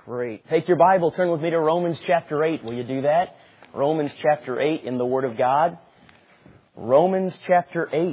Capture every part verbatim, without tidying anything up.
Great. Take your Bible, turn with me to Romans chapter eight. Will you do that? Romans chapter eight in the Word of God. Romans chapter eight.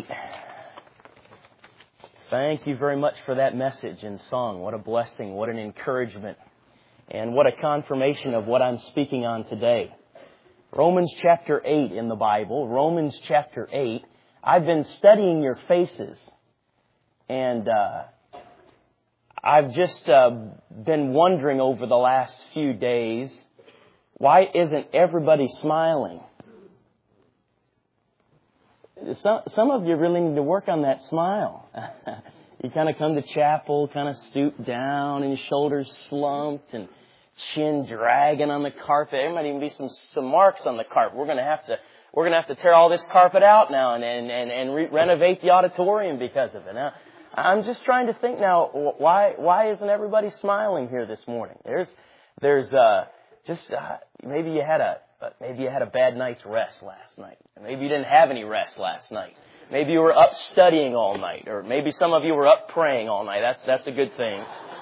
Thank you very much for that message and song. What a blessing, what an encouragement, and what a confirmation of what I'm speaking on today. Romans chapter eight in the Bible. Romans chapter eight. I've been studying your faces, and uh, I've just uh, been wondering over the last few days, why isn't everybody smiling? Some, some of you really need to work on that smile. You kind of come to chapel, kind of stoop down, and your shoulders slumped, and chin dragging on the carpet. There might even be some, some marks on the carpet. We're going to have to we're going to have to tear all this carpet out now and and and, and re- renovate the auditorium because of it. Now, I'm just trying to think now, why why isn't everybody smiling here this morning? There's there's uh, just uh, maybe you had a maybe you had a bad night's rest last night. Maybe you didn't have any rest last night. Maybe you were up studying all night, or maybe some of you were up praying all night. That's that's a good thing.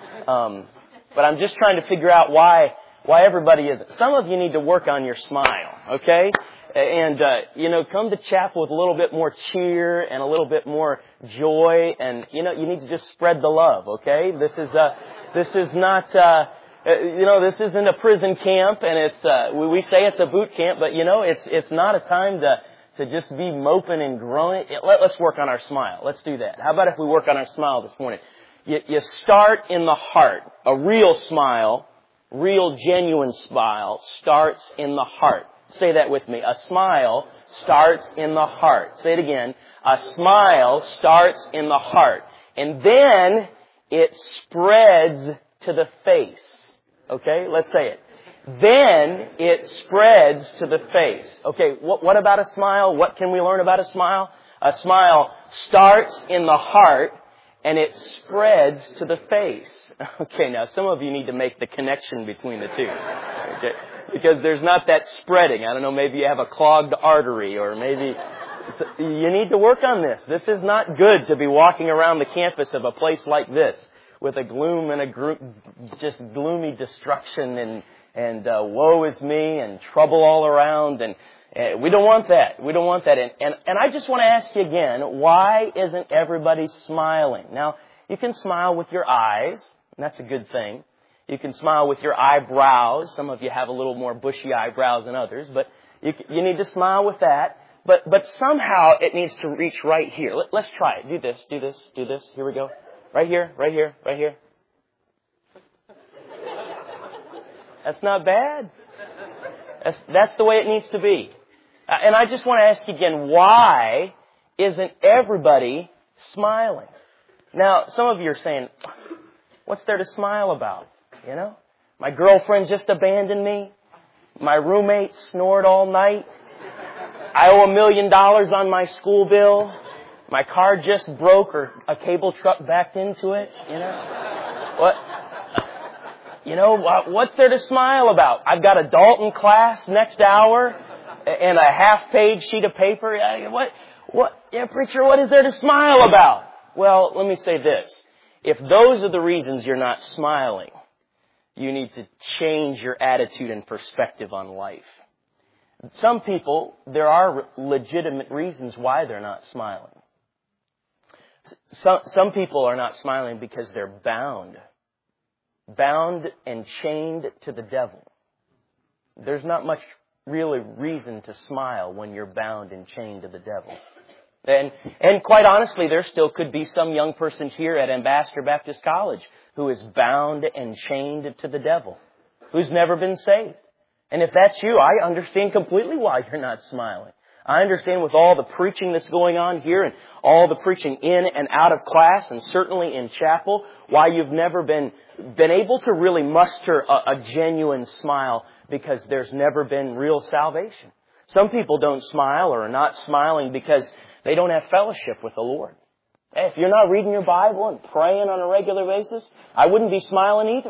Um, but I'm just trying to figure out why why everybody isn't. Some of you need to work on your smile, okay? And, uh, you know, come to chapel with a little bit more cheer and a little bit more joy. And, you know, you need to just spread the love, okay? This is, uh, this is not, uh, you know, this isn't a prison camp, and it's, uh, we say it's a boot camp, but, you know, it's, it's not a time to, to just be moping and groaning. Let, let's work on our smile. Let's do that. How about if we work on our smile this morning? You, you start in the heart. A real smile, real genuine smile starts in the heart. Say that with me. A smile starts in the heart. Say it again. A smile starts in the heart. And then it spreads to the face. Okay, let's say it. Then it spreads to the face. Okay, what, what about a smile? What can we learn about a smile? A smile starts in the heart and it spreads to the face. Okay, now some of you need to make the connection between the two. Okay. Because there's not that spreading. I don't know, maybe you have a clogged artery, or maybe you need to work on this. This is not good to be walking around the campus of a place like this with a gloom and a gro- just gloomy destruction and and uh, woe is me and trouble all around. And uh, we don't want that. We don't want that. And, and and I just want to ask you again, why isn't everybody smiling? Now, you can smile with your eyes, and that's a good thing. You can smile with your eyebrows. Some of you have a little more bushy eyebrows than others, but you, you need to smile with that. But but somehow it needs to reach right here. Let, let's try it. Do this, do this, do this. Here we go. Right here, right here, right here. That's not bad. That's, that's the way it needs to be. Uh, and I just want to ask you again, why isn't everybody smiling? Now, some of you are saying, what's there to smile about? You know, my girlfriend just abandoned me. My roommate snored all night. I owe a million dollars on my school bill. My car just broke, or a cable truck backed into it. You know, what? You know, what's there to smile about? I've got a Dalton class next hour and a half-page sheet of paper. What? What? Yeah, preacher, what is there to smile about? Well, let me say this: if those are the reasons you're not smiling, you need to change your attitude and perspective on life. Some people, there are legitimate reasons why they're not smiling. Some, some people are not smiling because they're bound. Bound and chained to the devil. There's not much really reason to smile when you're bound and chained to the devil. And, and quite honestly, there still could be some young person here at Ambassador Baptist College who is bound and chained to the devil, who's never been saved. And if that's you, I understand completely why you're not smiling. I understand with all the preaching that's going on here and all the preaching in and out of class and certainly in chapel, why you've never been, been able to really muster a, a genuine smile, because there's never been real salvation. Some people don't smile or are not smiling because they don't have fellowship with the Lord. Hey, if you're not reading your Bible and praying on a regular basis, I wouldn't be smiling either.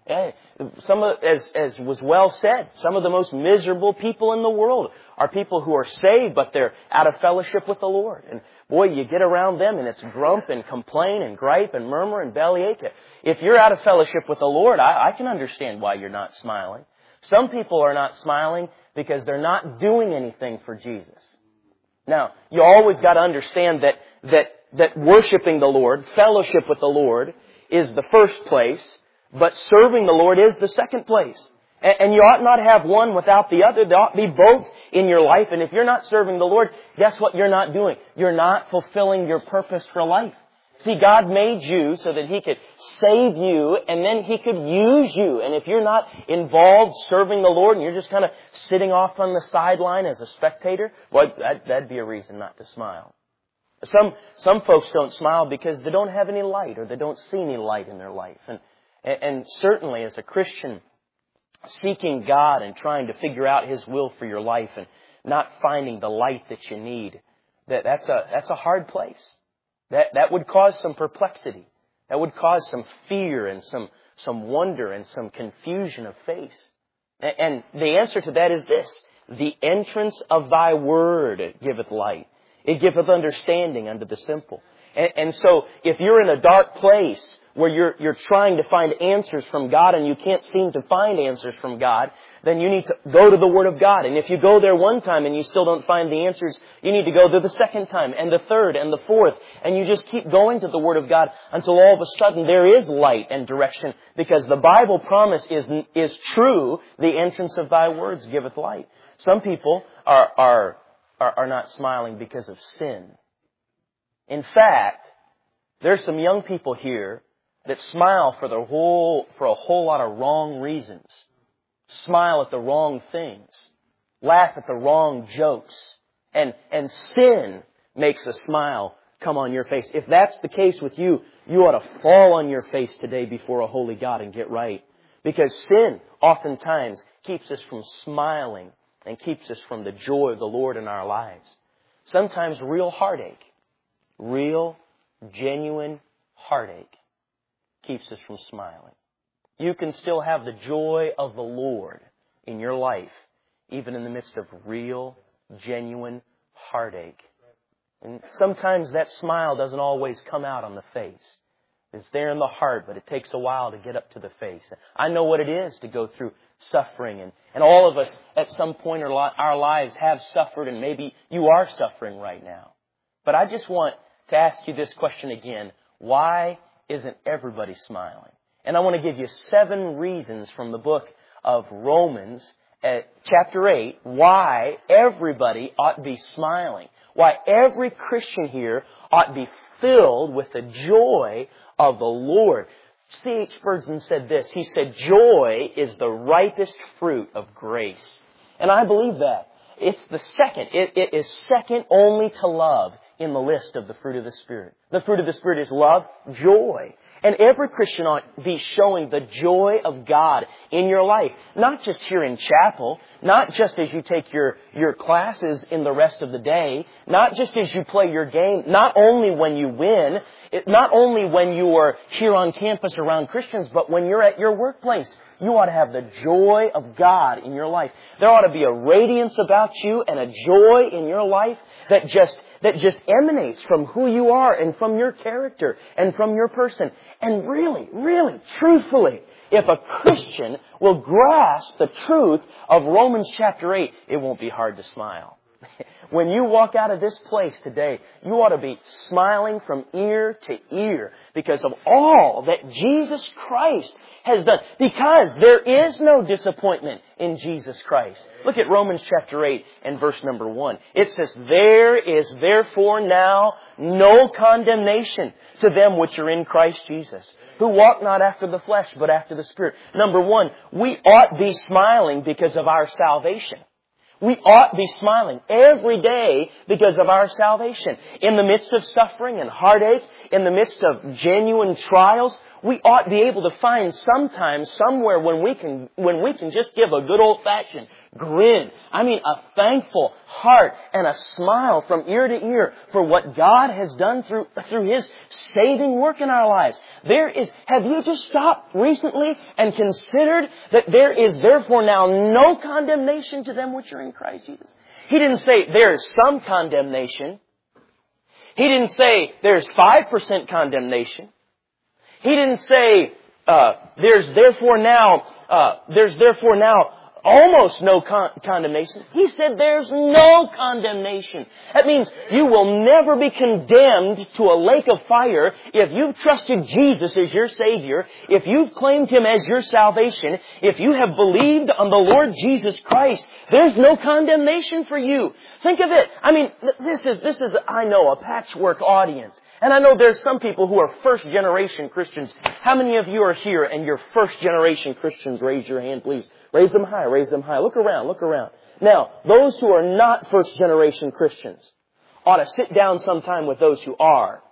Eh, Some of, as, as was well said, some of the most miserable people in the world are people who are saved, but they're out of fellowship with the Lord. And boy, you get around them and it's grump and complain and gripe and murmur and bellyache. If you're out of fellowship with the Lord, I, I can understand why you're not smiling. Some people are not smiling because they're not doing anything for Jesus. Now, you always got to understand that, that, that worshiping the Lord, fellowship with the Lord, is the first place, but serving the Lord is the second place. And, and you ought not have one without the other. There ought to be both in your life. And if you're not serving the Lord, guess what you're not doing? You're not fulfilling your purpose for life. See, God made you so that He could save you and then He could use you. And if you're not involved serving the Lord and you're just kind of sitting off on the sideline as a spectator, well, that, that'd be a reason not to smile. Some, some folks don't smile because they don't have any light or they don't see any light in their life. And, and certainly as a Christian, seeking God and trying to figure out His will for your life and not finding the light that you need, that, that's a, that's a hard place. That, that would cause some perplexity. That would cause some fear and some, some wonder and some confusion of face. And, and the answer to that is this: the entrance of Thy word giveth light. It giveth understanding unto the simple. And, and so if you're in a dark place where you're, you're trying to find answers from God and you can't seem to find answers from God, then you need to go to the Word of God. And if you go there one time and you still don't find the answers, you need to go there the second time and the third and the fourth. And you just keep going to the Word of God until all of a sudden there is light and direction, because the Bible promise is, is true. The entrance of Thy words giveth light. Some people are, are, are, are not smiling because of sin. In fact, there's some young people here that smile for the whole, for a whole lot of wrong reasons. Smile at the wrong things. Laugh at the wrong jokes. And, and sin makes a smile come on your face. If that's the case with you, you ought to fall on your face today before a holy God and get right. Because sin oftentimes keeps us from smiling and keeps us from the joy of the Lord in our lives. Sometimes real heartache, real, genuine heartache keeps us from smiling. You can still have the joy of the Lord in your life, even in the midst of real, genuine heartache. And sometimes that smile doesn't always come out on the face. It's there in the heart, but it takes a while to get up to the face. I know what it is to go through suffering, and, and all of us at some point in our lives have suffered, and maybe you are suffering right now. But I just want to ask you this question again. Why isn't everybody smiling? And I want to give you seven reasons from the book of Romans, at chapter eight, why everybody ought to be smiling. Why every Christian here ought to be filled with the joy of the Lord. C H Spurgeon said this. He said, joy is the ripest fruit of grace. And I believe that. It's the second. It, it is second only to love in the list of the fruit of the Spirit. The fruit of the Spirit is love, joy. And every Christian ought to be showing the joy of God in your life. Not just here in chapel. Not just as you take your, your classes in the rest of the day. Not just as you play your game. Not only when you win. It, not only when you are here on campus around Christians, but when you're at your workplace. You ought to have the joy of God in your life. There ought to be a radiance about you and a joy in your life that just that just emanates from who you are and from your character and from your person. And really, really, truthfully, if a Christian will grasp the truth of Romans chapter eight, it won't be hard to smile. When you walk out of this place today, you ought to be smiling from ear to ear because of all that Jesus Christ has done. Because there is no disappointment in Jesus Christ. Look at Romans chapter eight and verse number one. It says, there is therefore now no condemnation to them which are in Christ Jesus, who walk not after the flesh, but after the Spirit. Number one, we ought be smiling because of our salvation. We ought be smiling every day because of our salvation. In the midst of suffering and heartache, in the midst of genuine trials, we ought to be able to find sometime, somewhere when we can, when we can just give a good old-fashioned grin. I mean, a thankful heart and a smile from ear to ear for what God has done through, through His saving work in our lives. There is, have you just stopped recently and considered that there is therefore now no condemnation to them which are in Christ Jesus? He didn't say there is some condemnation. He didn't say there's five percent condemnation. He didn't say uh, there's therefore now uh, there's therefore now almost no con- condemnation. He said there's no condemnation. That means you will never be condemned to a lake of fire if you've trusted Jesus as your Savior, if you've claimed Him as your salvation, if you have believed on the Lord Jesus Christ. There's no condemnation for you. Think of it. I mean, this is, this is, I know, a patchwork audience. And I know there's some people who are first generation Christians. How many of you are here and you're first generation Christians? Raise your hand, please. Raise them high, raise them high. Look around, look around. Now, those who are not first generation Christians ought to sit down sometime with those who are.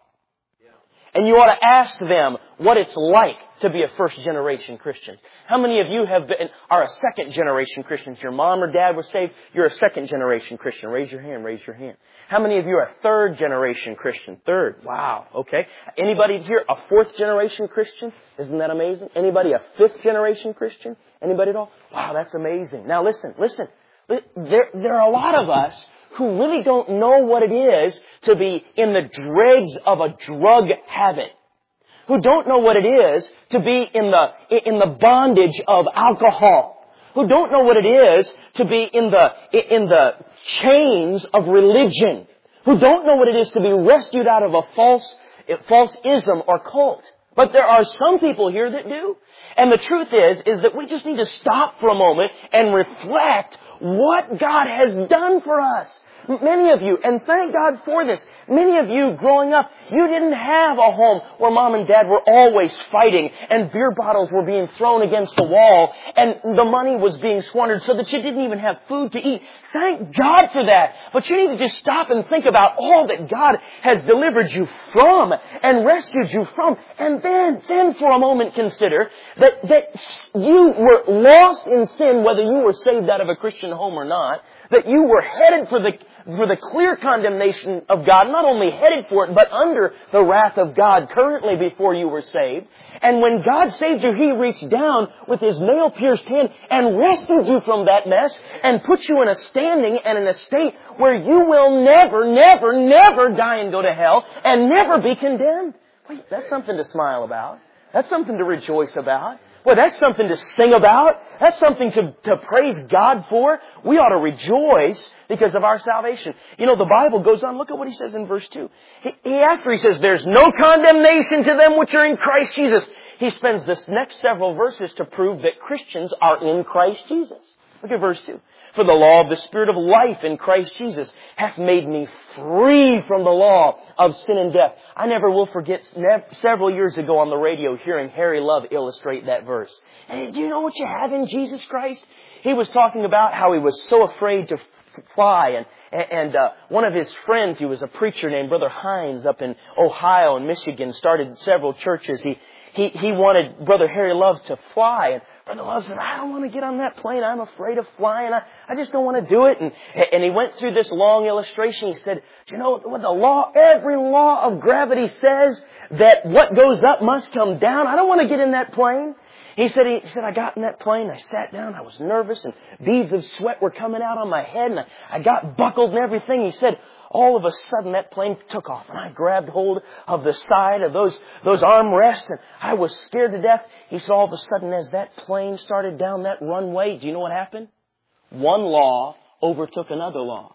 And you ought to ask them what it's like to be a first generation Christian. How many of you have been, are a second generation Christians? Your mom or dad was saved. You're a second generation Christian. Raise your hand, raise your hand. How many of you are a third generation Christian? Third. Wow. Okay. Anybody here a fourth generation Christian? Isn't that amazing? Anybody a fifth generation Christian? Anybody at all? Wow, that's amazing. Now listen, listen. There, there are a lot of us who really don't know what it is to be in the dregs of a drug habit. Who don't know what it is to be in the, in the bondage of alcohol. Who don't know what it is to be in the, in the chains of religion. Who don't know what it is to be rescued out of a false, false ism or cult. But there are some people here that do. And the truth is, is that we just need to stop for a moment and reflect what God has done for us. Many of you, and thank God for this, many of you growing up, you didn't have a home where mom and dad were always fighting and beer bottles were being thrown against the wall and the money was being squandered so that you didn't even have food to eat. Thank God for that. But you need to just stop and think about all that God has delivered you from and rescued you from. And then, then for a moment consider that, that you were lost in sin, whether you were saved out of a Christian home or not, that you were headed for the for the clear condemnation of God, not only headed for it, but under the wrath of God currently before you were saved. And when God saved you, He reached down with His nail-pierced hand and rescued you from that mess and put you in a standing and in a state where you will never, never, never die and go to hell and never be condemned. Wait, that's something to smile about. That's something to rejoice about. Well, that's something to sing about. That's something to, to praise God for. We ought to rejoice because of our salvation. You know, the Bible goes on. Look at what He says in verse two. He, he, after He says, there's no condemnation to them which are in Christ Jesus, He spends this next several verses to prove that Christians are in Christ Jesus. Look at verse two. For the law of the Spirit of life in Christ Jesus hath made me free from the law of sin and death. I never will forget several years ago on the radio hearing Harry Love illustrate that verse. Hey, do you know what you have in Jesus Christ? He was talking about how he was so afraid to fly. And, and uh, one of his friends, he was a preacher named Brother Hines up in Ohio and Michigan, started several churches. He, he, he wanted Brother Harry Love to fly. And Brother Love said, I don't want to get on that plane. I'm afraid of flying. I, I just don't want to do it. And, and he went through this long illustration. He said, do you know what the law, every law of gravity says that what goes up must come down? I don't want to get in that plane. He said, he said, I got in that plane, I sat down, I was nervous, and beads of sweat were coming out on my head, and I, I got buckled and everything. He said, all of a sudden that plane took off, and I grabbed hold of the side of those, those armrests, and I was scared to death. He said, all of a sudden as that plane started down that runway, do you know what happened? One law overtook another law.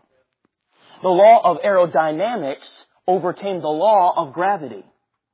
The law of aerodynamics overcame the law of gravity.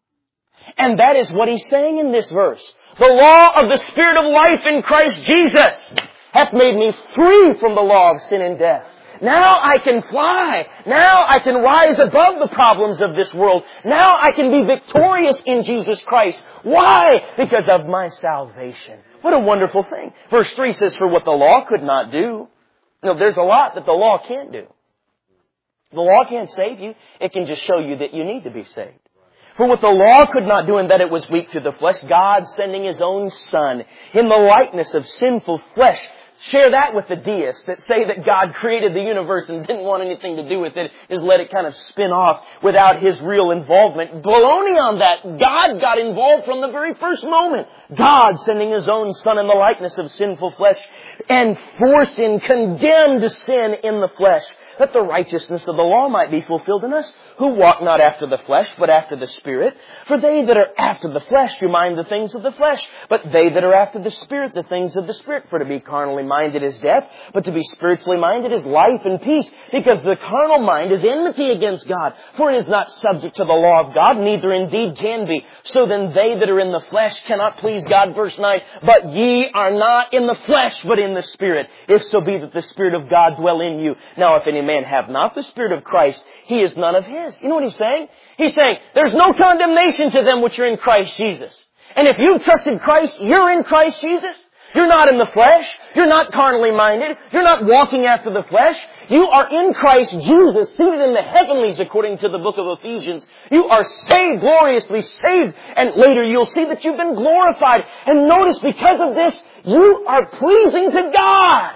And that is what he's saying in this verse. The law of the Spirit of life in Christ Jesus hath made me free from the law of sin and death. Now I can fly. Now I can rise above the problems of this world. Now I can be victorious in Jesus Christ. Why? Because of my salvation. What a wonderful thing. Verse three says, for what the law could not do. You know, there's a lot that the law can't do. The law can't save you. It can just show you that you need to be saved. For what the law could not do, in that it was weak through the flesh, God sending His own Son in the likeness of sinful flesh. Share that with the deists that say that God created the universe and didn't want anything to do with it, just let it kind of spin off without His real involvement. Baloney on that. God got involved from the very first moment. God sending His own Son in the likeness of sinful flesh and for sin condemned sin in the flesh, that the righteousness of the law might be fulfilled in us, who walk not after the flesh, but after the Spirit. For they that are after the flesh do mind the things of the flesh, but they that are after the Spirit, the things of the Spirit. For to be carnally minded is death, but to be spiritually minded is life and peace. Because the carnal mind is enmity against God, for it is not subject to the law of God, neither indeed can be. So then they that are in the flesh cannot please God. Verse nine, but ye are not in the flesh, but in the Spirit, if so be that the Spirit of God dwell in you. Now if any man have not the Spirit of Christ, he is none of His. You know what He's saying? He's saying, there's no condemnation to them which are in Christ Jesus. And if you've trusted Christ, you're in Christ Jesus. You're not in the flesh. You're not carnally minded. You're not walking after the flesh. You are in Christ Jesus, seated in the heavenlies, according to the book of Ephesians. You are saved, gloriously saved. And later you'll see that you've been glorified. And notice, because of this, you are pleasing to God.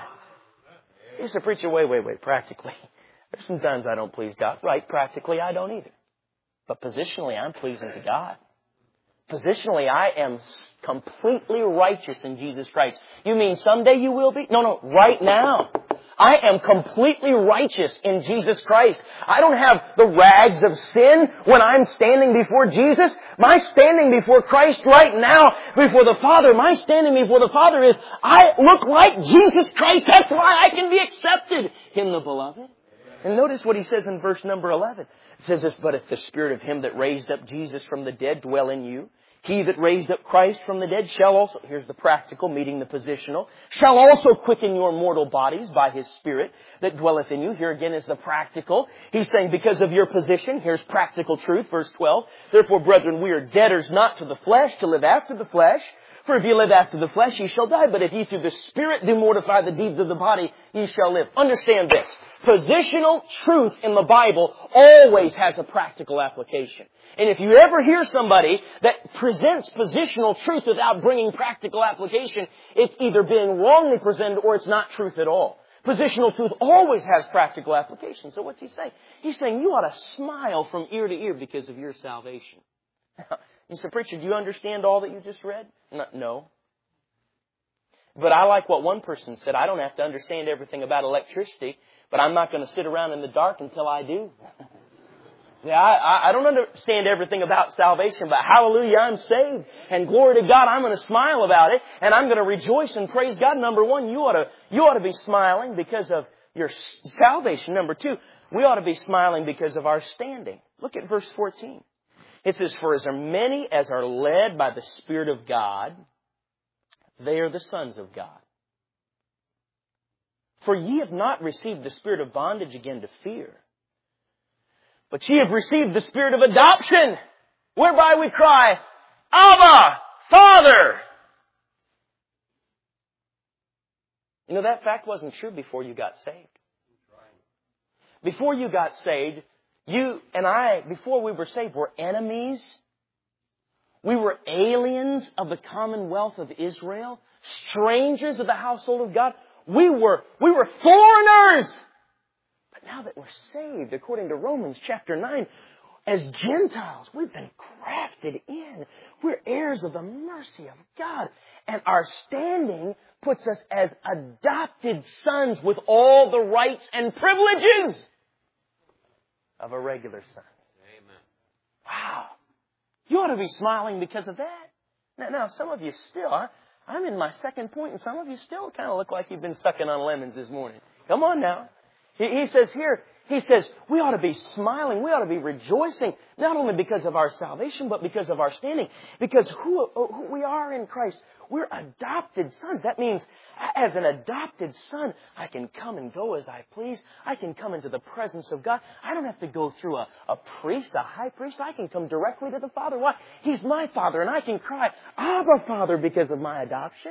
You say, preacher, wait, wait, wait, practically. There's sometimes I don't please God. Right, practically I don't either. But positionally, I'm pleasing to God. Positionally, I am completely righteous in Jesus Christ. You mean someday you will be? No, no, right now. I am completely righteous in Jesus Christ. I don't have the rags of sin when I'm standing before Jesus. My standing before Christ right now, before the Father, my standing before the Father is, I look like Jesus Christ. That's why I can be accepted in the Beloved. And notice what he says in verse number eleven. It says this, but if the Spirit of Him that raised up Jesus from the dead dwell in you, He that raised up Christ from the dead shall also, here's the practical meeting the positional, shall also quicken your mortal bodies by His Spirit that dwelleth in you. Here again is the practical. He's saying because of your position, here's practical truth, verse twelve. Therefore, brethren, we are debtors not to the flesh to live after the flesh. For if ye live after the flesh, ye shall die. But if ye through the Spirit do mortify the deeds of the body, ye shall live. Understand this. Positional truth in the Bible always has a practical application. And if you ever hear somebody that presents positional truth without bringing practical application, it's either being wrongly presented or it's not truth at all. Positional truth always has practical application. So what's he saying? He's saying you ought to smile from ear to ear because of your salvation. You say, preacher, do you understand all that you just read? No. But I like what one person said. I don't have to understand everything about electricity, but I'm not going to sit around in the dark until I do. Yeah, I, I don't understand everything about salvation, but hallelujah, I'm saved. And glory to God, I'm going to smile about it. And I'm going to rejoice and praise God. Number one, you ought to, you ought to be smiling because of your salvation. Number two, we ought to be smiling because of our standing. Look at verse fourteen. It says, for as many as are led by the Spirit of God, they are the sons of God. For ye have not received the spirit of bondage again to fear, but ye have received the spirit of adoption, whereby we cry, Abba, Father. You know, that fact wasn't true before you got saved. Before you got saved, you and I, before we were saved, were enemies. We were aliens of the commonwealth of Israel, strangers of the household of God. We were, we were foreigners. But now that we're saved, according to Romans chapter nine, as Gentiles, we've been grafted in. We're heirs of the mercy of God. And our standing puts us as adopted sons with all the rights and privileges of a regular son. Amen. Wow. You ought to be smiling because of that. Now, now some of you still, I, I'm in my second point, and some of you still kind of look like you've been sucking on lemons this morning. Come on now. He, he says here, he says, we ought to be smiling. We ought to be rejoicing, not only because of our salvation, but because of our standing. Because who, who we are in Christ, we're adopted sons. That means as an adopted son, I can come and go as I please. I can come into the presence of God. I don't have to go through a, a priest, a high priest. I can come directly to the Father. Why? He's my Father, and I can cry, Abba, Father, because of my adoption.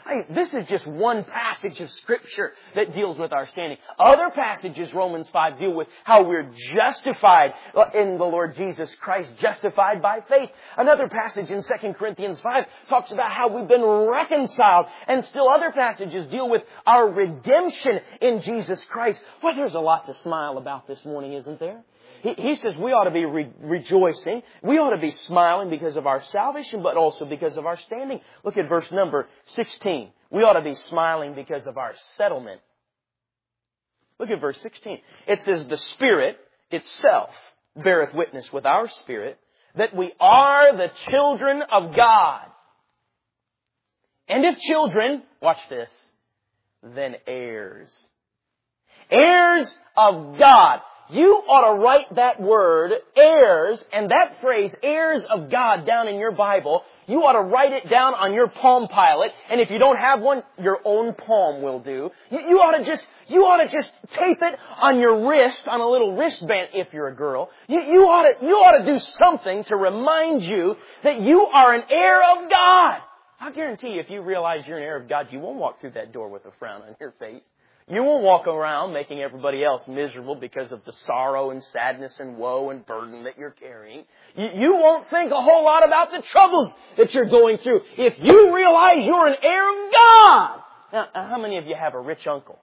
Hey, this is just one passage of Scripture that deals with our standing. Other passages, Romans five, deal with how we're justified in the Lord Jesus Christ, justified by faith. Another passage in Second Corinthians five talks about how we've been reconciled. And still other passages deal with our redemption in Jesus Christ. Well, there's a lot to smile about this morning, isn't there? He, he says we ought to be re- rejoicing. We ought to be smiling because of our salvation, but also because of our standing. Look at verse number sixteen. We ought to be smiling because of our settlement. Look at verse sixteen. It says, the Spirit itself beareth witness with our spirit that we are the children of God. And if children, watch this, then heirs. Heirs of God. You ought to write that word, heirs, and that phrase, heirs of God, down in your Bible. You ought to write it down on your Palm Pilot, and if you don't have one, your own palm will do. You, you ought to just, you ought to just tape it on your wrist, on a little wristband if you're a girl. You, you ought to, you ought to do something to remind you that you are an heir of God. I guarantee you, if you realize you're an heir of God, you won't walk through that door with a frown on your face. You won't walk around making everybody else miserable because of the sorrow and sadness and woe and burden that you're carrying. You, you won't think a whole lot about the troubles that you're going through if you realize you're an heir of God. Now, how many of you have a rich uncle?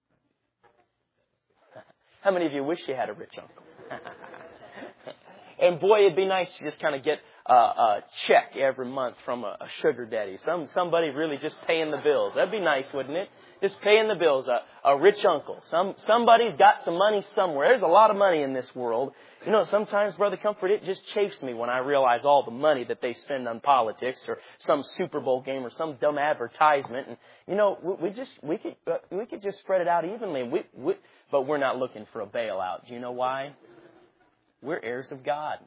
How many of you wish you had a rich uncle? And boy, it'd be nice to just kind of get a, a check every month from a, a sugar daddy. Some somebody really just paying the bills. That'd be nice, wouldn't it? Just paying the bills. A, a rich uncle. Some somebody's got some money somewhere. There's a lot of money in this world. You know, sometimes, Brother Comfort, it just chafes me when I realize all the money that they spend on politics or some Super Bowl game or some dumb advertisement. And you know, we, we just we could uh, we could just spread it out evenly. We, we, but we're not looking for a bailout. Do you know why? We're heirs of God.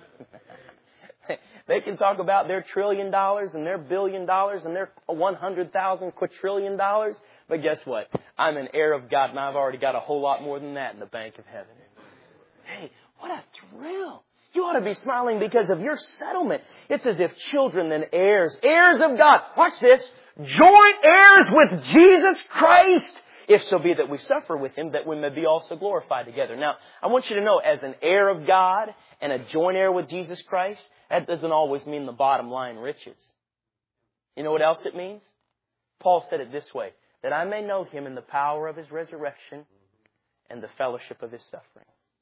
They can talk about their trillion dollars and their billion dollars and their one hundred thousand quadrillion dollars. But guess what? I'm an heir of God, and I've already got a whole lot more than that in the bank of heaven. Hey, what a thrill. You ought to be smiling because of your settlement. It's as if children then heirs. Heirs of God. Watch this. Joint heirs with Jesus Christ. If so be that we suffer with Him, that we may be also glorified together. Now, I want you to know, as an heir of God and a joint heir with Jesus Christ, that doesn't always mean the bottom line riches. You know what else it means? Paul said it this way, that I may know Him in the power of His resurrection and the fellowship of His suffering.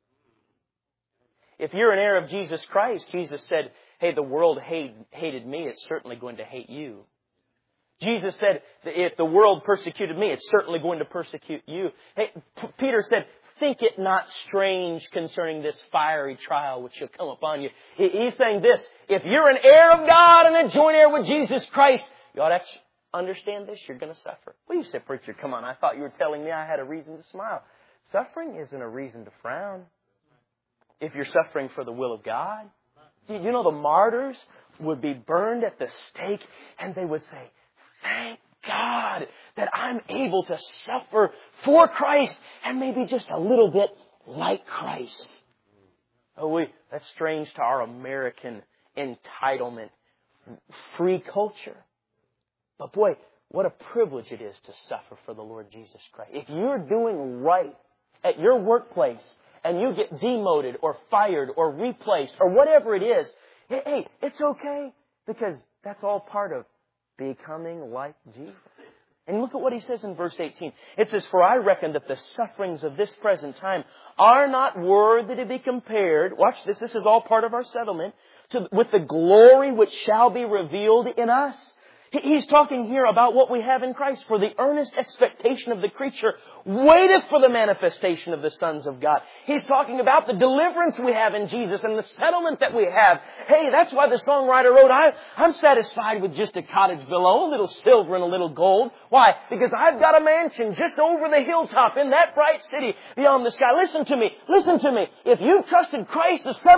If you're an heir of Jesus Christ, Jesus said, hey, the world hate, hated me, it's certainly going to hate you. Jesus said, if the world persecuted me, it's certainly going to persecute you. Hey, P- Peter said, think it not strange concerning this fiery trial which shall come upon you. He, he's saying this, if you're an heir of God and a joint heir with Jesus Christ, you ought to understand this, you're going to suffer. Well, you said, preacher, come on, I thought you were telling me I had a reason to smile. Suffering isn't a reason to frown. If you're suffering for the will of God. You know, the martyrs would be burned at the stake and they would say, thank God that I'm able to suffer for Christ and maybe just a little bit like Christ. Oh, we, that's strange to our American entitlement, free culture. But boy, what a privilege it is to suffer for the Lord Jesus Christ. If you're doing right at your workplace and you get demoted or fired or replaced or whatever it is, hey, hey, it's okay because that's all part of becoming like Jesus. And look at what he says in verse eighteen. It says, for I reckon that the sufferings of this present time are not worthy to be compared. Watch this. This is all part of our settlement. To, with the glory which shall be revealed in us. He's talking here about what we have in Christ. For the earnest expectation of the creature waiteth for the manifestation of the sons of God. He's talking about the deliverance we have in Jesus and the settlement that we have. Hey, that's why the songwriter wrote, I, I'm satisfied with just a cottage below, a little silver and a little gold. Why? Because I've got a mansion just over the hilltop in that bright city beyond the sky. Listen to me. Listen to me. If you've trusted Christ, the settlement's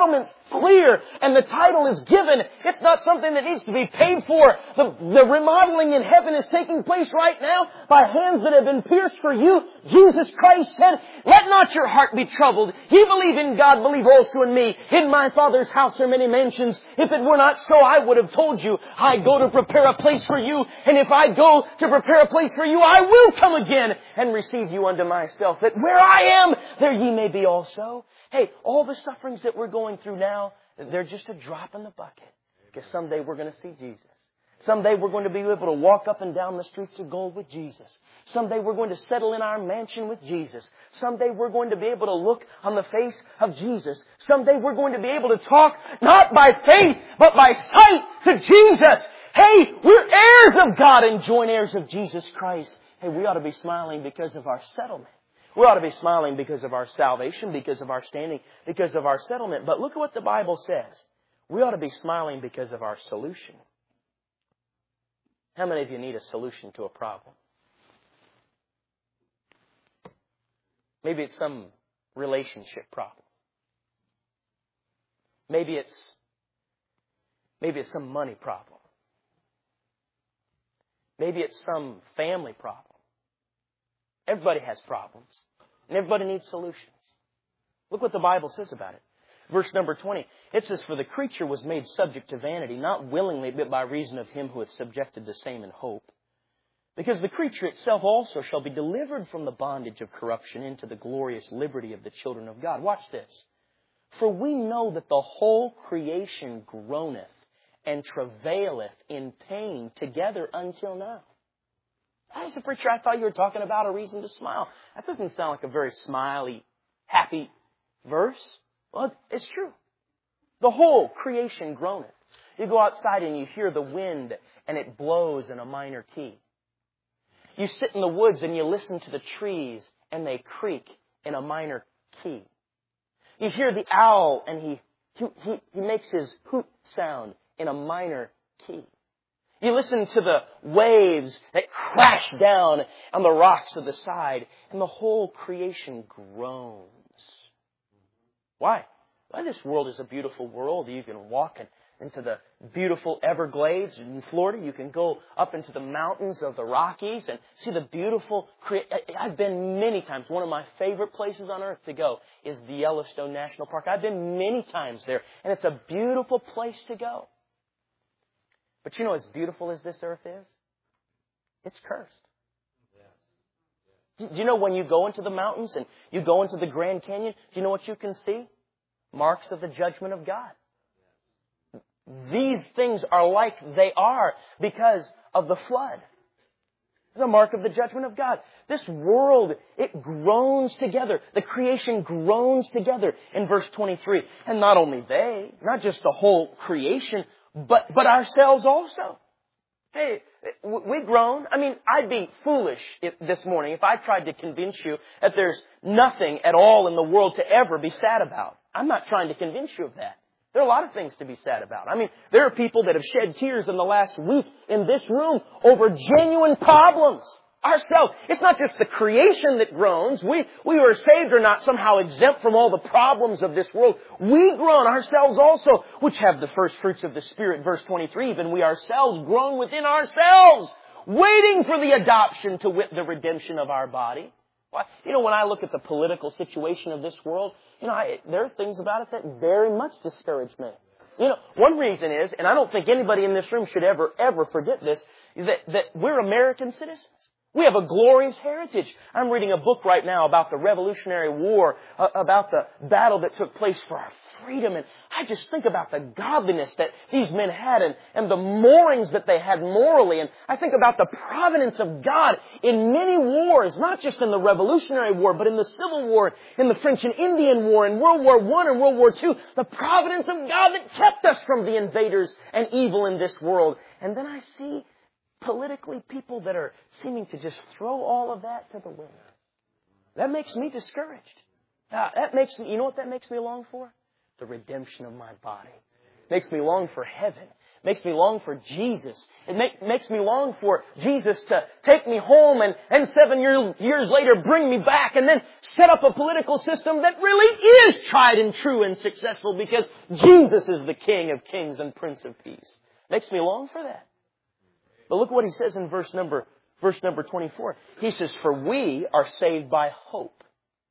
clear and the title is given. It's not something that needs to be paid for. The, the remodeling in heaven is taking place right now by hands that have been pierced for you. Jesus Christ said, let not your heart be troubled. Ye believe in God, believe also in me. In my Father's house are many mansions. If it were not so, I would have told you. I go to prepare a place for you. And if I go to prepare a place for you, I will come again and receive you unto myself, that where I am, there ye may be also. Hey, all the sufferings that we're going through now, they're just a drop in the bucket. Because someday we're going to see Jesus. Someday we're going to be able to walk up and down the streets of gold with Jesus. Someday we're going to settle in our mansion with Jesus. Someday we're going to be able to look on the face of Jesus. Someday we're going to be able to talk not by faith, but by sight to Jesus. Hey, we're heirs of God and joint heirs of Jesus Christ. Hey, we ought to be smiling because of our settlement. We ought to be smiling because of our salvation, because of our standing, because of our settlement. But look at what the Bible says. We ought to be smiling because of our solution. How many of you need a solution to a problem? Maybe it's some relationship problem. Maybe it's, maybe it's some money problem. Maybe it's some family problem. Everybody has problems. And everybody needs solutions. Look what the Bible says about it. Verse number twenty. It says, for the creature was made subject to vanity, not willingly, but by reason of him who hath subjected the same in hope. Because the creature itself also shall be delivered from the bondage of corruption into the glorious liberty of the children of God. Watch this. For we know that the whole creation groaneth and travaileth in pain together until now. As a preacher, I thought you were talking about a reason to smile. That doesn't sound like a very smiley, happy verse. Well, it's true. The whole creation groaneth. You go outside and you hear the wind and it blows in a minor key. You sit in the woods and you listen to the trees and they creak in a minor key. You hear the owl and he, he, he, he makes his hoot sound in a minor key. You listen to the waves that crash down on the rocks of the side, and the whole creation groans. Why? Why, this world is a beautiful world. You can walk into the beautiful Everglades in Florida. You can go up into the mountains of the Rockies and see the beautiful... Cre- I've been many times. One of my favorite places on earth to go is the Yellowstone National Park. I've been many times there, and it's a beautiful place to go. But you know, as beautiful as this earth is, it's cursed. Do you know when you go into the mountains and you go into the Grand Canyon, do you know what you can see? Marks of the judgment of God. These things are like they are because of the flood. It's a mark of the judgment of God. This world, it groans together. The creation groans together in verse twenty-three. And not only they, not just the whole creation, But but ourselves also. Hey, we groan. I mean, I'd be foolish if, this morning if I tried to convince you that there's nothing at all in the world to ever be sad about. I'm not trying to convince you of that. There are a lot of things to be sad about. I mean, there are people that have shed tears in the last week in this room over genuine problems. Ourselves. It's not just the creation that groans. We, we who are saved are not somehow exempt from all the problems of this world. We groan ourselves also, which have the first fruits of the Spirit. Verse twenty-three, even we ourselves groan within ourselves, waiting for the adoption to wit the redemption of our body. Why? You know, when I look at the political situation of this world, you know, I, there are things about it that very much discourage me. You know, one reason is, and I don't think anybody in this room should ever, ever forget this, is that, that we're American citizens. We have a glorious heritage. I'm reading a book right now about the Revolutionary War, uh, about the battle that took place for our freedom. And I just think about the godliness that these men had and, and the moorings that they had morally. And I think about the providence of God in many wars, not just in the Revolutionary War, but in the Civil War, in the French and Indian War, in World War One and World War Two. The providence of God that kept us from the invaders and evil in this world. And then I see politically people that are seeming to just throw all of that to the wind. That makes me discouraged. Uh, that makes me, you know what that makes me long for? The redemption of my body. Makes me long for heaven. makes me long for Jesus. It make, makes me long for Jesus to take me home and, and seven years, years later bring me back and then set up a political system that really is tried and true and successful because Jesus is the King of Kings and Prince of Peace. Makes me long for that. But look what he says in verse number, verse number twenty-four. He says, for we are saved by hope.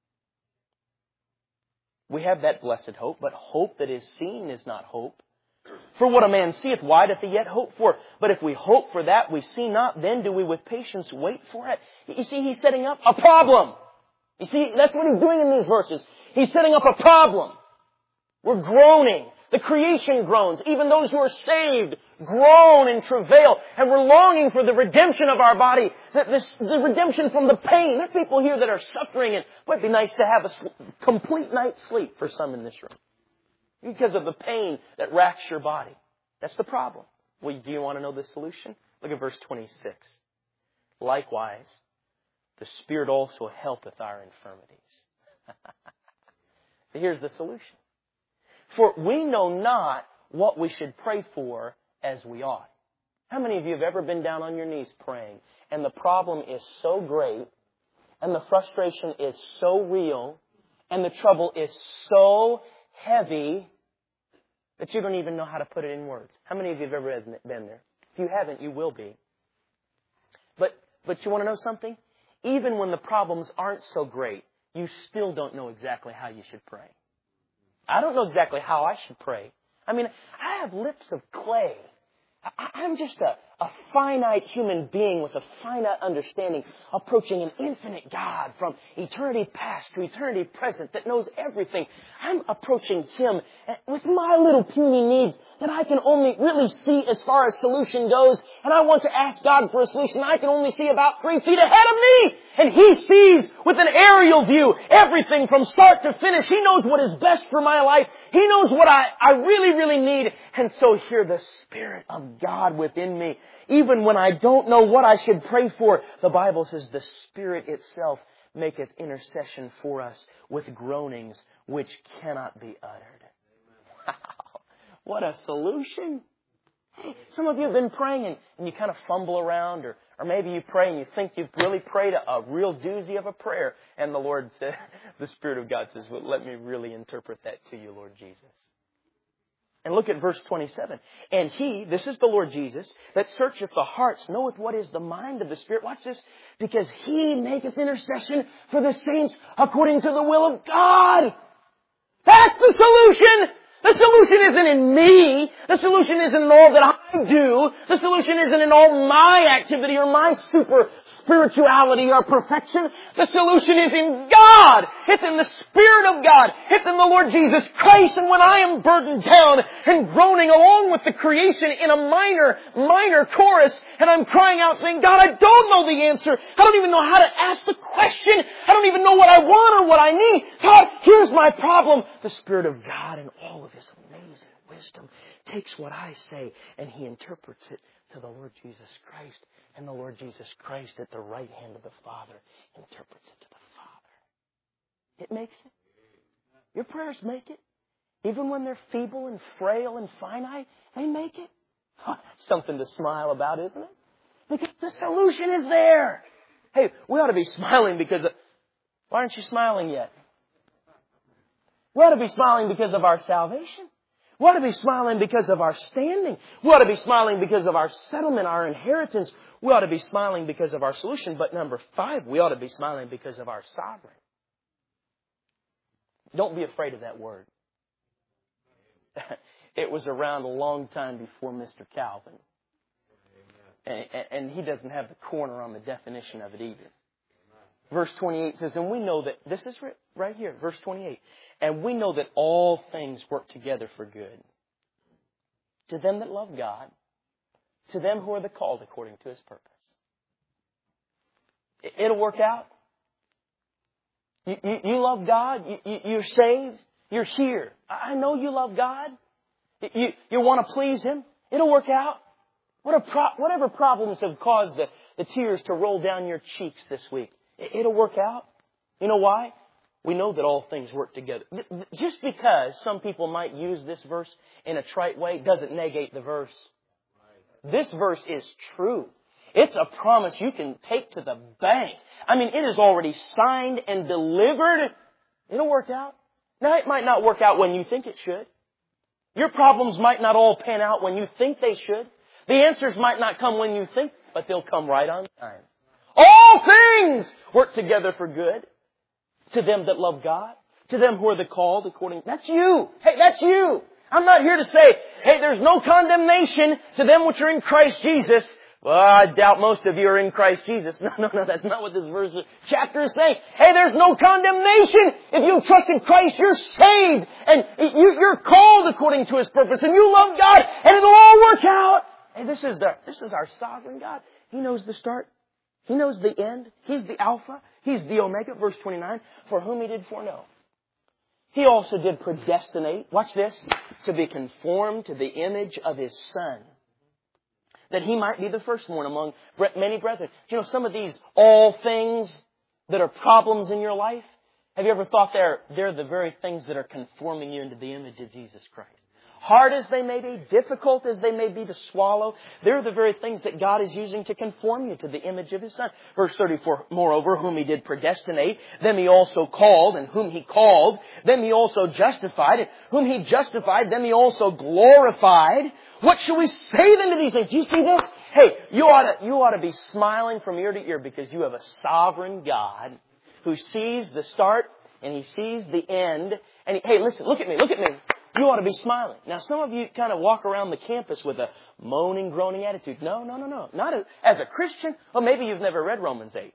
We have that blessed hope, but hope that is seen is not hope. For what a man seeth, why doth he yet hope for? But if we hope for that we see not, then do we with patience wait for it. You see, he's setting up a problem. You see, that's what he's doing in these verses. He's setting up a problem. We're groaning. The creation groans. Even those who are saved groan and travail. And we're longing for the redemption of our body. The, the, the redemption from the pain. There are people here that are suffering. And it might be nice to have a sl- complete night's sleep for some in this room. Because of the pain that racks your body. That's the problem. Well, do you want to know the solution? Look at verse twenty-six. Likewise, the Spirit also helpeth our infirmities. So here's the solution. For we know not what we should pray for as we ought. How many of you have ever been down on your knees praying and the problem is so great and the frustration is so real and the trouble is so heavy that you don't even know how to put it in words? How many of you have ever been there? If you haven't, you will be. But, but you want to know something? Even when the problems aren't so great, you still don't know exactly how you should pray. I don't know exactly how I should pray. I mean, I have lips of clay. I'm just a, a finite human being with a finite understanding approaching an infinite God from eternity past to eternity present that knows everything. I'm approaching Him with my little puny needs that I can only really see as far as solution goes. And I want to ask God for a solution I can only see about three feet ahead of me. And He sees with an aerial view everything from start to finish. He knows what is best for my life. He knows what I, I really, really need. And so here the Spirit of God within me, even when I don't know what I should pray for, the Bible says the Spirit itself maketh intercession for us with groanings which cannot be uttered. Wow. What a solution. Some of you have been praying and, and you kind of fumble around, or, or maybe you pray and you think you've really prayed a, a real doozy of a prayer, and the Lord said, the Spirit of God says, well, let me really interpret that to you, Lord Jesus. And look at verse twenty-seven. And He, this is the Lord Jesus, that searcheth the hearts, knoweth what is the mind of the Spirit. Watch this. Because He maketh intercession for the saints according to the will of God. That's the solution. The solution isn't in me. The solution isn't in all that I do. The solution isn't in all my activity or my super spirituality or perfection. The solution is in God. It's in the Spirit of God. It's in the Lord Jesus Christ. And when I am burdened down and groaning along with the creation in a minor, minor chorus, and I'm crying out saying, God, I don't know the answer. I don't even know how to ask the question. I don't even know what I want or what I need. God, here's my problem. The Spirit of God in all of His amazing wisdom takes what I say and He interprets it to the Lord Jesus Christ. And the Lord Jesus Christ at the right hand of the Father interprets it to the Father. It makes it. Your prayers make it. Even when they're feeble and frail and finite, they make it. Oh, that's something to smile about, isn't it? Because the solution is there. Hey, we ought to be smiling because of... Why aren't you smiling yet? We ought to be smiling because of our salvation. We ought to be smiling because of our standing. We ought to be smiling because of our settlement, our inheritance. We ought to be smiling because of our solution. But number five, we ought to be smiling because of our sovereign. Don't be afraid of that word. It was around a long time before Mister Calvin. And, and he doesn't have the corner on the definition of it either. Verse twenty-eight says, and we know that, this is right here, verse twenty-eight, and we know that all things work together for good. To them that love God, to them who are the called according to His purpose. It'll work out. You, you, you love God, you, you, you're saved, you're here. I know you love God. You, you want to please Him. It'll work out. What a pro- whatever problems have caused the, the tears to roll down your cheeks this week, it'll work out. You know why? We know that all things work together. Just because some people might use this verse in a trite way doesn't negate the verse. This verse is true. It's a promise you can take to the bank. I mean, it is already signed and delivered. It'll work out. Now, it might not work out when you think it should. Your problems might not all pan out when you think they should. The answers might not come when you think, but they'll come right on time. All things work together for good to them that love God, to them who are the called according... That's you. Hey, that's you. I'm not here to say, hey, there's no condemnation to them which are in Christ Jesus. Well, I doubt most of you are in Christ Jesus. No, no, no, that's not what this verse, chapter is saying. Hey, there's no condemnation. If you trust in Christ, you're saved. And you, you're called according to His purpose. And you love God. And it'll all work out. Hey, this is the, this is our sovereign God. He knows the start. He knows the end. He's the Alpha. He's the Omega. Verse twenty-nine. For whom He did foreknow, He also did predestinate. Watch this. To be conformed to the image of His Son, that He might be the firstborn among many brethren. Do you know some of these all things that are problems in your life? Have you ever thought they're, they're the very things that are conforming you into the image of Jesus Christ? Hard as they may be, difficult as they may be to swallow, they're the very things that God is using to conform you to the image of His Son. Verse thirty-four, moreover, whom He did predestinate, them He also called, and whom He called, them He also justified, and whom He justified, them He also glorified. What shall we say then to these things? Do you see this? Hey, you ought to, you ought to be smiling from ear to ear because you have a sovereign God who sees the start and He sees the end. And he, hey, listen, look at me, look at me. You ought to be smiling. Now, some of you kind of walk around the campus with a moaning, groaning attitude. No, no, no, no. Not as, as a Christian. Well, maybe you've never read Romans eight.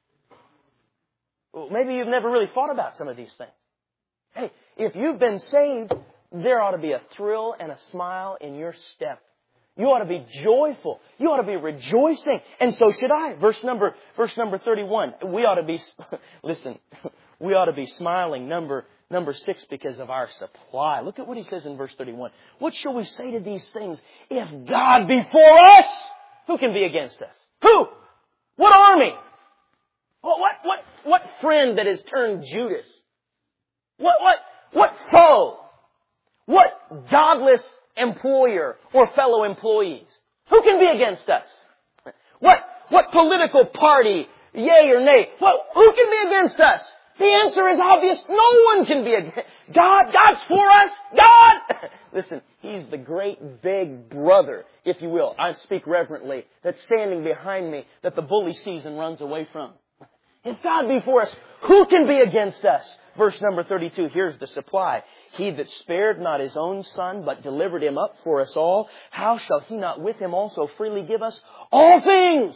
Well, maybe you've never really thought about some of these things. Hey, if you've been saved, there ought to be a thrill and a smile in your step. You ought to be joyful. You ought to be rejoicing. And so should I. Verse number, verse number thirty-one. We ought to be, listen, we ought to be smiling. Number Number six, because of our supply. Look at what he says in verse thirty-one. What shall we say to these things? If God be for us, who can be against us? Who? What army? What, what, what, what friend that has turned Judas? What, what, what foe? What godless employer or fellow employees? Who can be against us? What, what political party, yea or nay? What, who can be against us? The answer is obvious. No one can be against God. God's for us. God! Listen, He's the great big brother, if you will. I speak reverently. That's standing behind me, that the bully sees and runs away from. If God be for us, who can be against us? Verse number thirty-two, here's the supply. He that spared not His own Son, but delivered Him up for us all, how shall He not with Him also freely give us all things?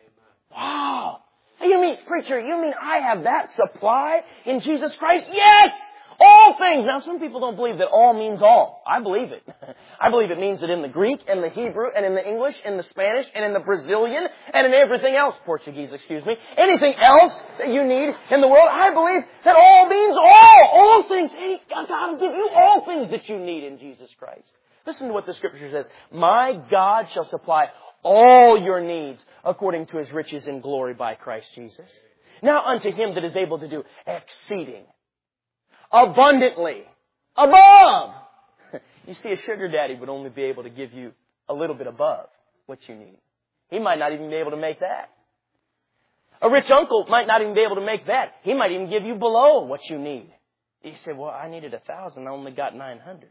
Wow! You mean, preacher, you mean I have that supply in Jesus Christ? Yes! All things. Now, some people don't believe that all means all. I believe it. I believe it means it in the Greek, and the Hebrew, and in the English, in the Spanish, and in the Brazilian, and in everything else. Portuguese, excuse me. Anything else that you need in the world, I believe that all means all. All things. Hey, God will give you all things that you need in Jesus Christ. Listen to what the Scripture says. My God shall supply all your needs according to His riches in glory by Christ Jesus. Now unto Him that is able to do exceeding, abundantly, above. You see, a sugar daddy would only be able to give you a little bit above what you need. He might not even be able to make that. A rich uncle might not even be able to make that. He might even give you below what you need. You say, well, I needed a thousand. I only got nine hundred.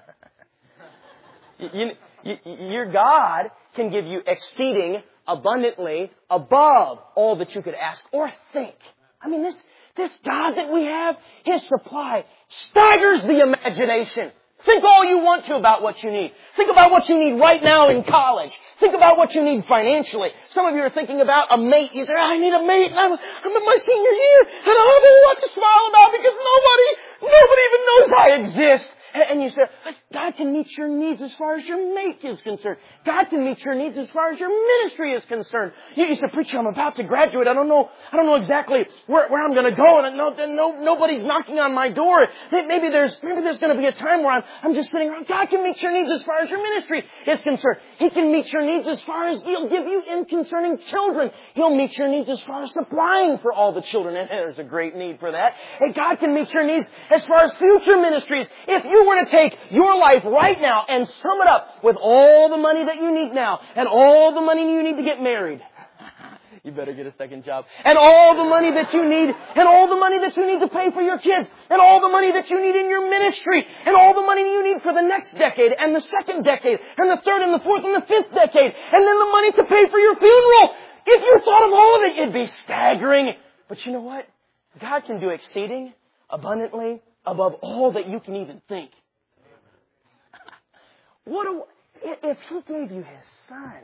You, you, your God can give you exceeding abundantly above all that you could ask or think. I mean, this, this God that we have, His supply staggers the imagination. Think all you want to about what you need. Think about what you need right now in college. Think about what you need financially. Some of you are thinking about a mate. You say, I need a mate. I'm, I'm in my senior year and I don't have a lot to smile about because nobody, nobody even knows I exist. And you say, God can meet your needs as far as your mate is concerned. God can meet your needs as far as your ministry is concerned. You, you say, preacher, I'm about to graduate. I don't know, I don't know exactly where, where I'm going to go. And no, no, nobody's knocking on my door. Maybe there's, maybe there's going to be a time where I'm, I'm just sitting around. God can meet your needs as far as your ministry is concerned. He can meet your needs as far as He'll give you in concerning children. He'll meet your needs as far as supplying for all the children. And there's a great need for that. And God can meet your needs as far as future ministries. If you were to take your life right now and sum it up with all the money that you need now and all the money you need to get married. You better get a second job. And all the money that you need, and all the money that you need to pay for your kids, and all the money that you need in your ministry, and all the money you need for the next decade, and the second decade, and the third, and the fourth, and the fifth decade, and then the money to pay for your funeral. If you thought of all of it, it'd be staggering. But you know what? God can do exceeding, abundantly, above all that you can even think. What a, if He gave you His Son,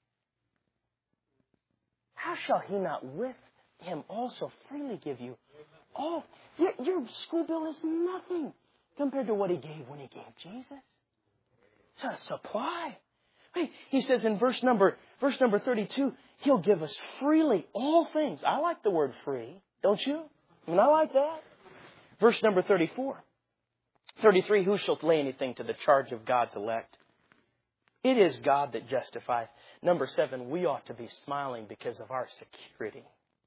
how shall He not with Him also freely give you all? Your, your school bill is nothing compared to what He gave when He gave Jesus. It's a supply. Hey, He says in verse number verse number thirty-two, He'll give us freely all things. I like the word free, don't you? I mean, I like that. Verse number thirty-four. thirty-three, who shall lay anything to the charge of God's elect? It is God that justifieth. Number seven, we ought to be smiling because of our security.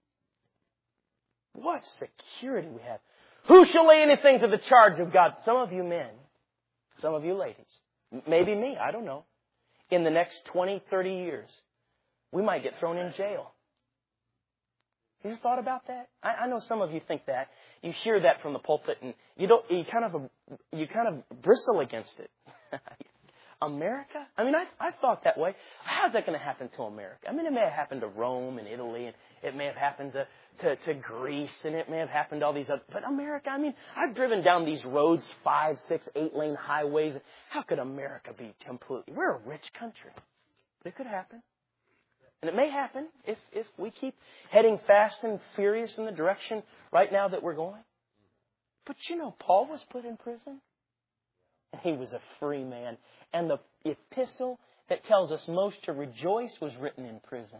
What security we have. Who shall lay anything to the charge of God? Some of you men, some of you ladies, maybe me, I don't know. In the next twenty, thirty years, we might get thrown in jail. Have you thought about that? I, I know some of you think that. You hear that from the pulpit and you don't, you kind of, you kind of bristle against it. America? I mean, I, I thought that way. How's that going to happen to America? I mean, it may have happened to Rome and Italy, and it may have happened to, to, to Greece, and it may have happened to all these other... But America, I mean, I've driven down these roads, five, six, eight-lane highways. How could America be completely... We're a rich country. But it could happen. And it may happen if, if we keep heading fast and furious in the direction right now that we're going. But you know, Paul was put in prison. And he was a free man. And the epistle that tells us most to rejoice was written in prison.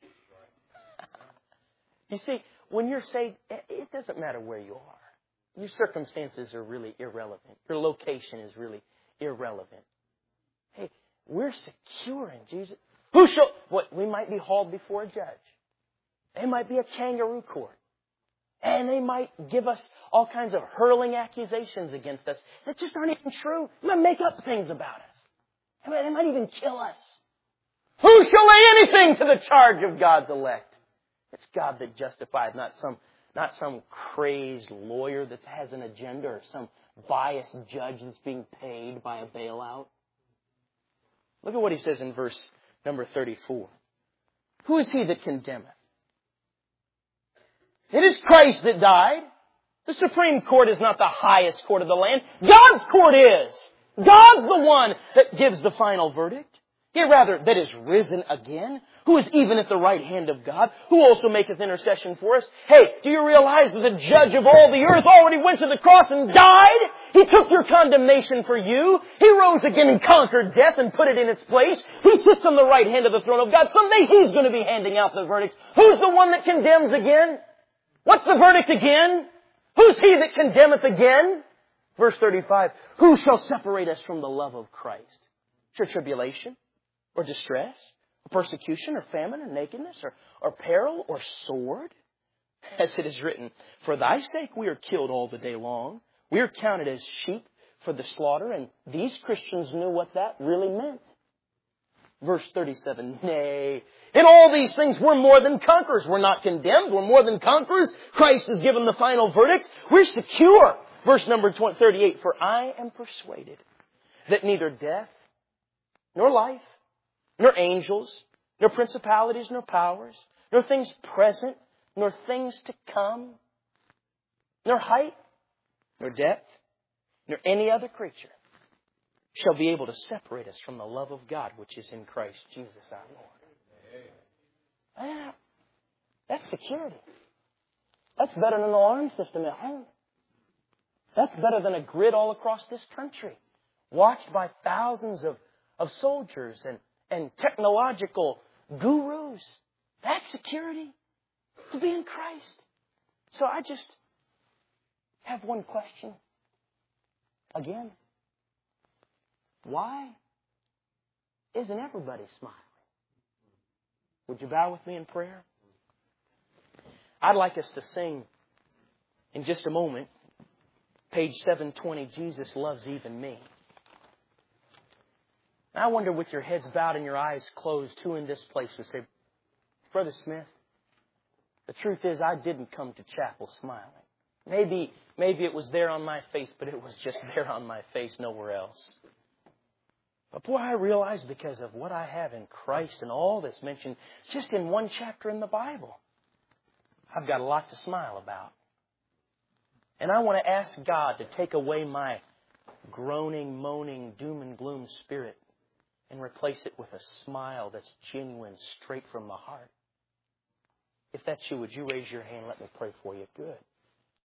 You see, when you're saved, it doesn't matter where you are. Your circumstances are really irrelevant. Your location is really irrelevant. Hey, we're secure in Jesus. Who shall... What, we might be hauled before a judge. They might be a kangaroo court. And they might give us all kinds of hurling accusations against us that just aren't even true. They might make up things about us. They might even kill us. Who shall lay anything to the charge of God's elect? It's God that justifies, not some, not some crazed lawyer that has an agenda or some biased judge that's being paid by a bailout. Look at what he says in verse number thirty-four. Who is he that condemneth? It is Christ that died. The Supreme Court is not the highest court of the land. God's court is. God's the one that gives the final verdict. Yea, rather, that is risen again, who is even at the right hand of God, who also maketh intercession for us. Hey, do you realize that the judge of all the earth already went to the cross and died? He took your condemnation for you. He rose again and conquered death and put it in its place. He sits on the right hand of the throne of God. Someday He's going to be handing out the verdict. Who's the one that condemns again? What's the verdict again? Who's He that condemneth again? Verse thirty-five, who shall separate us from the love of Christ? Shall tribulation, or distress, or persecution, or famine, or nakedness, or, or peril, or sword? As it is written, for thy sake we are killed all the day long. We are counted as sheep for the slaughter. And these Christians knew what that really meant. Verse thirty-seven, nay, in all these things we're more than conquerors. We're not condemned. We're more than conquerors. Christ has given the final verdict. We're secure. Verse number thirty-eight, for I am persuaded that neither death, nor life, nor angels, nor principalities, nor powers, nor things present, nor things to come, nor height, nor depth, nor any other creature shall be able to separate us from the love of God which is in Christ Jesus our Lord. Ah, that's security. That's better than an alarm system at home. That's better than a grid all across this country, watched by thousands of, of soldiers and, and technological gurus. That's security, to be in Christ. So I just have one question. Again, why isn't everybody smiling? Would you bow with me in prayer? I'd like us to sing in just a moment. Page seven twenty, Jesus loves even me. And I wonder, with your heads bowed and your eyes closed, who in this place would say, Brother Smith, the truth is I didn't come to chapel smiling. Maybe, maybe it was there on my face, but it was just there on my face, nowhere else. But boy, I realize because of what I have in Christ and all that's mentioned just in one chapter in the Bible, I've got a lot to smile about. And I want to ask God to take away my groaning, moaning, doom and gloom spirit and replace it with a smile that's genuine, straight from the heart. If that's you, would you raise your hand and let me pray for you? Good.